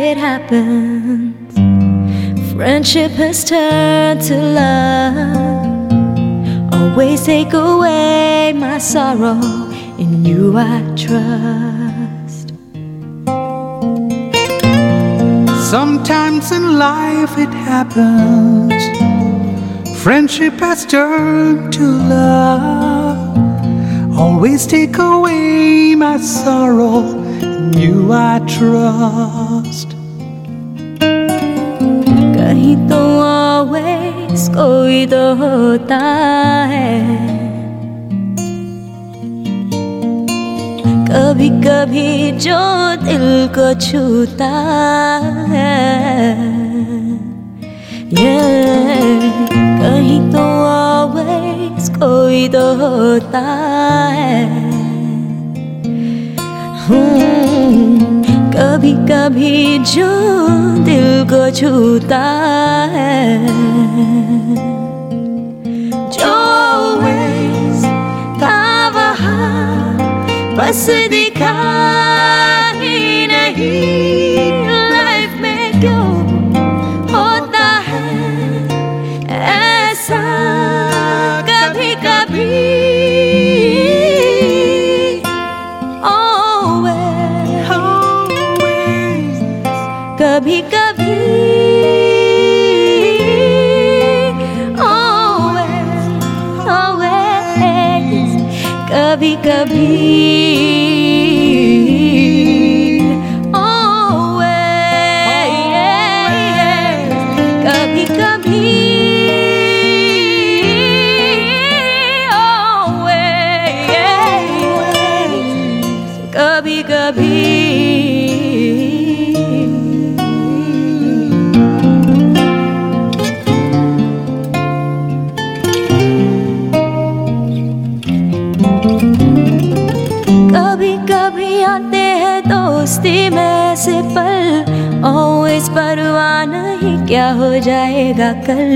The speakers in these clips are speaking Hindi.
it happens. Friendship has turned to love. Always take away my sorrow. In you I trust. Sometimes in life it happens. Friendship has turned to love. Always take away my sorrow. In you I trust. कहीं तो always कोई तो होता है. कभी कभी जो दिल को छूता है. कहीं तो always कोई तो होता है. कभी कभी जो दिल को छूता है. जो always था वहाँ बस दिखा ही नहीं. लाइफ में क्यों होता है ऐसा कभी कभी. कभी कभी कभी कभी कभी कभी कभी कभी. कभी कभी आते हैं दोस्ती में से पल. Always परवाह नहीं क्या हो जाएगा कल.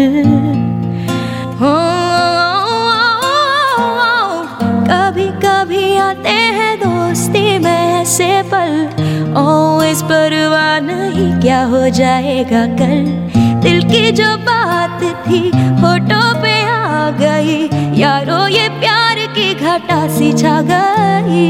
कभी कभी आते हैं दोस्ती में से पल. Always परवाह नहीं क्या हो जाएगा कल. दिल की जो बात थी होठों पे आ गई. यारो ये प्यार की घटा सी छा गई.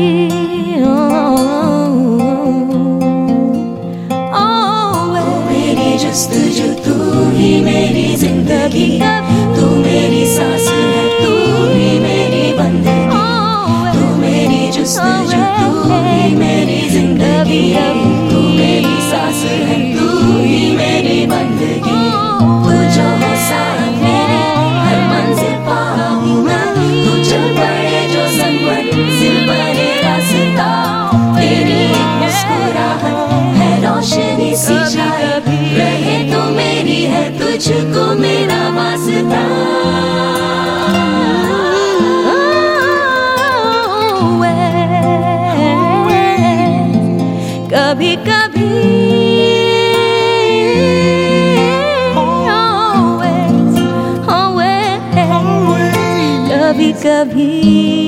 मेरी जस्तजू तू ही मेरी जिंदगी. तू मेरी सांस है तू ही मेरी बंदगी. तू मेरी जस्तजू तू ही मेरी जिंदगी. तू मेरी सांस है तू ही मेरी बंदगी. तू जो हो साथ मेरे हर मंजिल पाऊं मैं. तू चल पड़े जो मंजिल बने रास्ता. तेरी एक मुस्कुराहट है रोशनी सी छाई. रहे तो मेरी है तुझको मेरा वास्ता. कभी कभी कभी कभी